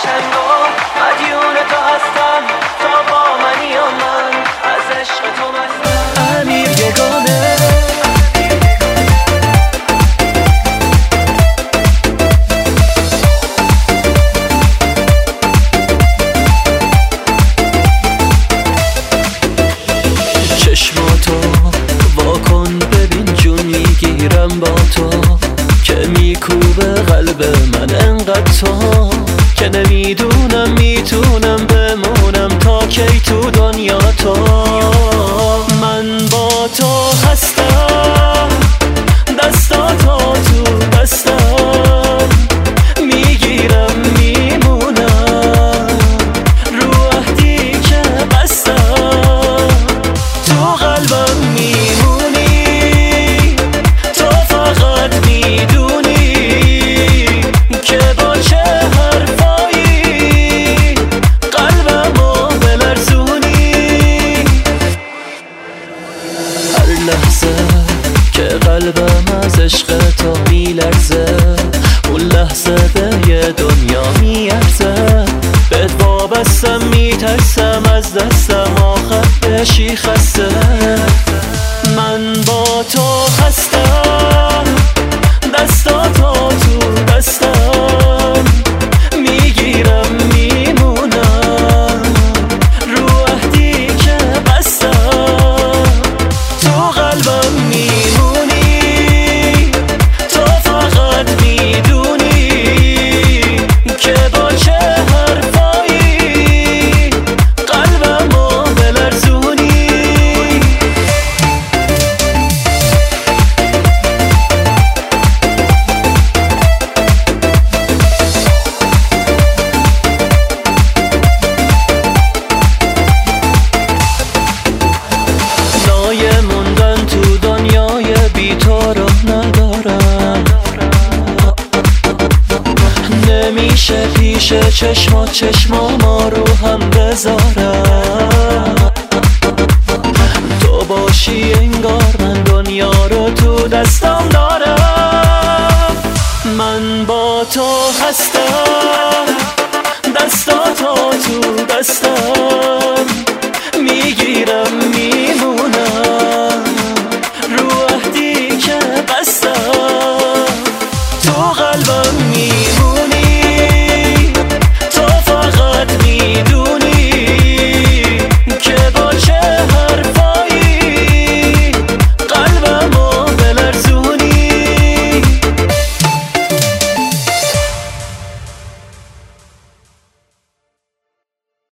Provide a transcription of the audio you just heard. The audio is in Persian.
انگار مدیون تو هستم، تا با منی و من از عشق تو مستم. امیر یگانه چشماتو واکن ببین جون میگیرم با تو که میکوبه قلب من انقدر تو که نمیدونم میتونم بمونم تا کی تو دنیا تو. من با تو هستم، دستاتو تو دستم میگیرم میمونم رو عهدی که بستم. تو قلبم میمونی، تو فقط میدونی که با چه حرفایی قلبمو بلرزونی. هر لحظه که قلبم از عشق تو میلرزه، اون لحظه به یه دنیا میارزه. بهت وابستم میترسم از دستم آخر بشی خسته. من با تو هستم، دستاتو تو دستم میگیرم میمونم رو عهدی که بستم. تو قلبم میمونی، تو فقط میدونی که با چه حرفایی قلبمو بلرزونی. نایه موندن تو دنیای بی تو رو ندارم، نمیشه پیش چشما رو هم بذارم. تو باشی انگار من دنیا رو تو دستم دارم. من با تو هستم، دستاتو تو دستم